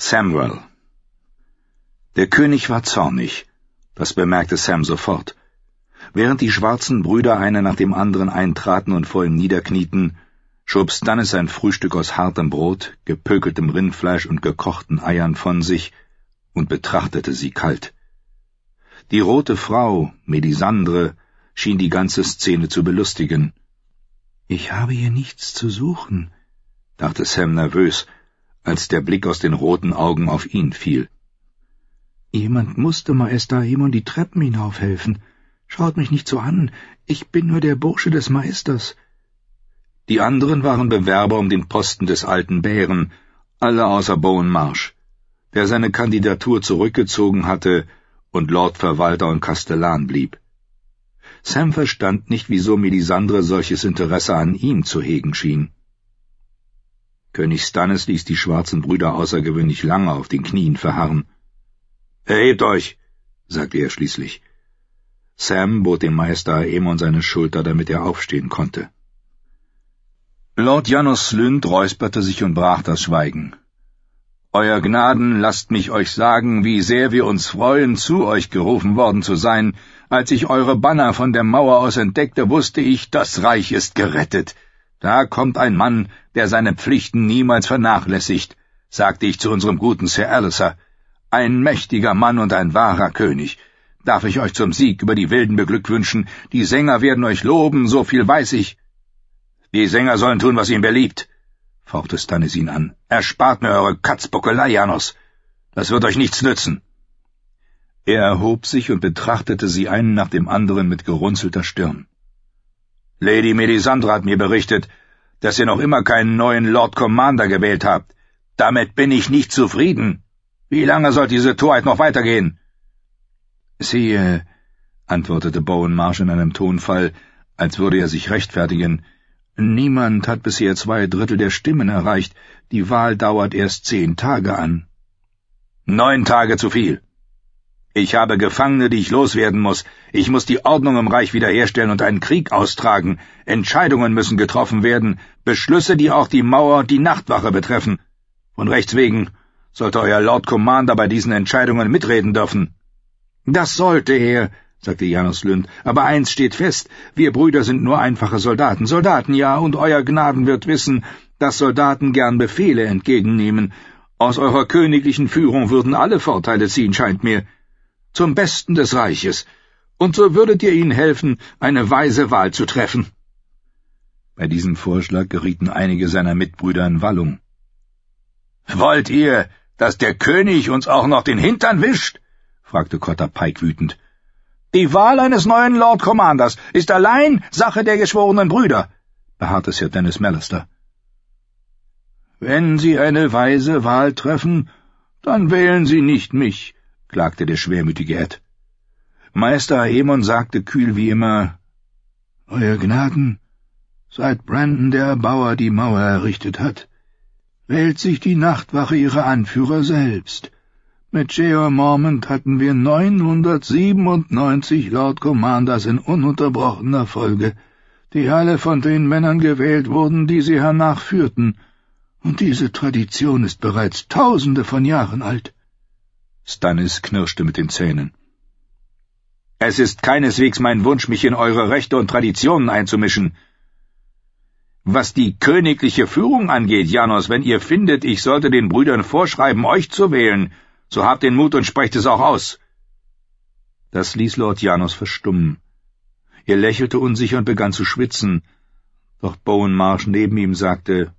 Samuel. Der König war zornig. Das bemerkte Sam sofort. Während die schwarzen Brüder einer nach dem anderen eintraten und vor ihm niederknieten, schob Stannis sein Frühstück aus hartem Brot, gepökeltem Rindfleisch und gekochten Eiern von sich und betrachtete sie kalt. Die rote Frau, Melisandre, schien die ganze Szene zu belustigen. »Ich habe hier nichts zu suchen«, dachte Sam nervös, als der Blick aus den roten Augen auf ihn fiel. »Jemand musste Maester Aemon die Treppen hinaufhelfen. Schaut mich nicht so an, ich bin nur der Bursche des Meisters.« Die anderen waren Bewerber um den Posten des alten Bären, alle außer Bowen Marsh, der seine Kandidatur zurückgezogen hatte und Lordverwalter und Kastellan blieb. Sam verstand nicht, wieso Melisandre solches Interesse an ihm zu hegen schien. König Stannis ließ die schwarzen Brüder außergewöhnlich lange auf den Knien verharren. »Erhebt euch«, sagte er schließlich. Sam bot dem Meister Aemon seine Schulter, damit er aufstehen konnte. Lord Janos Slynt räusperte sich und brach das Schweigen. »Euer Gnaden, lasst mich euch sagen, wie sehr wir uns freuen, zu euch gerufen worden zu sein. Als ich eure Banner von der Mauer aus entdeckte, wusste ich, das Reich ist gerettet. Da kommt ein Mann, der seine Pflichten niemals vernachlässigt«, sagte ich zu unserem guten Sir Alliser. »Ein mächtiger Mann und ein wahrer König. Darf ich euch zum Sieg über die Wilden beglückwünschen? Die Sänger werden euch loben, so viel weiß ich.« »Die Sänger sollen tun, was ihnen beliebt«, fauchte Stannis ihn an. »Erspart mir eure Katzbuckelei, Janos. Das wird euch nichts nützen.« Er erhob sich und betrachtete sie einen nach dem anderen mit gerunzelter Stirn. »Lady Melisandre hat mir berichtet, dass ihr noch immer keinen neuen Lord Commander gewählt habt. Damit bin ich nicht zufrieden. Wie lange soll diese Torheit noch weitergehen?« »Sie«, antwortete Bowen Marsh in einem Tonfall, als würde er sich rechtfertigen, »niemand hat bisher 2/3 der Stimmen erreicht. Die Wahl dauert erst 10 Tage an.« »9 Tage zu viel. Ich habe Gefangene, die ich loswerden muss. Ich muss die Ordnung im Reich wiederherstellen und einen Krieg austragen. Entscheidungen müssen getroffen werden, Beschlüsse, die auch die Mauer und die Nachtwache betreffen. Von Rechts wegen sollte euer Lord Commander bei diesen Entscheidungen mitreden dürfen.« »Das sollte er«, sagte Janos Slynt, »aber eins steht fest, wir Brüder sind nur einfache Soldaten. Soldaten, ja, und euer Gnaden wird wissen, dass Soldaten gern Befehle entgegennehmen. Aus eurer königlichen Führung würden alle Vorteile ziehen, scheint mir. Zum Besten des Reiches. Und so würdet ihr ihnen helfen, eine weise Wahl zu treffen.« Bei diesem Vorschlag gerieten einige seiner Mitbrüder in Wallung. »Wollt ihr, dass der König uns auch noch den Hintern wischt?« fragte Cotter Pike wütend. »Die Wahl eines neuen Lord Commanders ist allein Sache der geschworenen Brüder«, beharrte Sir Dennis Mallister. »Wenn Sie eine weise Wahl treffen, dann wählen Sie nicht mich«, klagte der schwermütige Ed. Meister Aemon sagte kühl wie immer, »Euer Gnaden, seit Brandon der Erbauer die Mauer errichtet hat, wählt sich die Nachtwache ihre Anführer selbst. Mit Jeor Mormont hatten wir 997 Lord Commanders in ununterbrochener Folge, die alle von den Männern gewählt wurden, die sie hernach führten, und diese Tradition ist bereits Tausende von Jahren alt.« Stannis knirschte mit den Zähnen. »Es ist keineswegs mein Wunsch, mich in eure Rechte und Traditionen einzumischen. Was die königliche Führung angeht, Janos, wenn ihr findet, ich sollte den Brüdern vorschreiben, euch zu wählen, so habt den Mut und sprecht es auch aus.« Das ließ Lord Janos verstummen. Er lächelte unsicher und begann zu schwitzen, doch Bowen Marsh neben ihm sagte,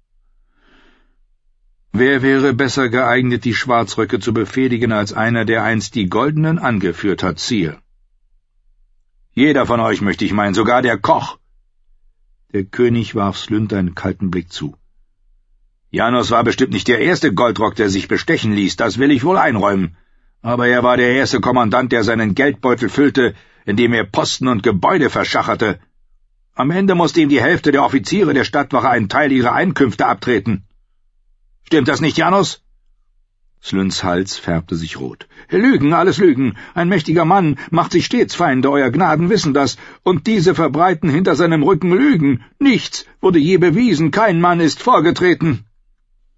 »Wer wäre besser geeignet, die Schwarzröcke zu befehligen, als einer, der einst die Goldenen angeführt hat, Sire?« »Jeder von euch, möchte ich meinen, sogar der Koch.« Der König warf Slynt einen kalten Blick zu. »Janos war bestimmt nicht der erste Goldrock, der sich bestechen ließ, das will ich wohl einräumen. Aber er war der erste Kommandant, der seinen Geldbeutel füllte, indem er Posten und Gebäude verschacherte. Am Ende musste ihm die Hälfte der Offiziere der Stadtwache einen Teil ihrer Einkünfte abtreten. Stimmt das nicht, Janos?« Slynts Hals färbte sich rot. »Lügen, alles Lügen. Ein mächtiger Mann macht sich stets Feinde, euer Gnaden wissen das, und diese verbreiten hinter seinem Rücken Lügen. Nichts wurde je bewiesen, kein Mann ist vorgetreten.«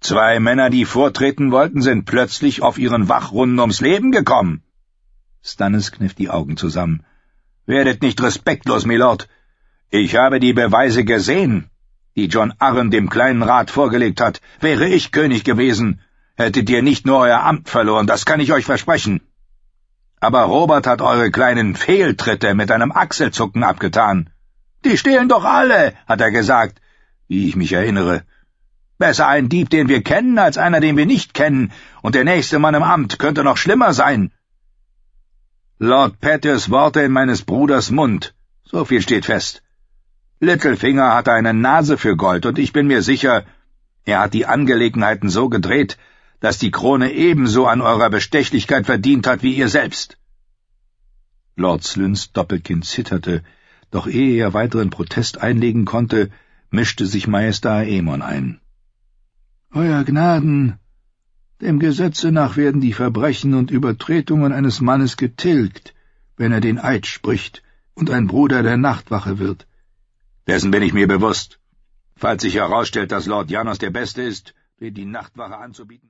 2 Männer, die vortreten wollten, sind plötzlich auf ihren Wachrunden ums Leben gekommen. Stannis kniff die Augen zusammen. »Werdet nicht respektlos, Milord. Ich habe die Beweise gesehen, die Jon Arryn dem kleinen Rat vorgelegt hat. Wäre ich König gewesen, hättet ihr nicht nur euer Amt verloren, das kann ich euch versprechen. Aber Robert hat eure kleinen Fehltritte mit einem Achselzucken abgetan. Die stehlen doch alle, hat er gesagt, wie ich mich erinnere. Besser ein Dieb, den wir kennen, als einer, den wir nicht kennen, und der nächste Mann im Amt könnte noch schlimmer sein. Lord Petyrs Worte in meines Bruders Mund, so viel steht fest. Littlefinger hatte eine Nase für Gold, und ich bin mir sicher, er hat die Angelegenheiten so gedreht, dass die Krone ebenso an eurer Bestechlichkeit verdient hat wie ihr selbst.« Lord Slyns Doppelkinn zitterte, doch ehe er weiteren Protest einlegen konnte, mischte sich Majestär Aemon ein. »Euer Gnaden, dem Gesetze nach werden die Verbrechen und Übertretungen eines Mannes getilgt, wenn er den Eid spricht und ein Bruder der Nachtwache wird.« »Dessen bin ich mir bewusst. Falls sich herausstellt, dass Lord Janos der Beste ist, wird die Nachtwache anzubieten.«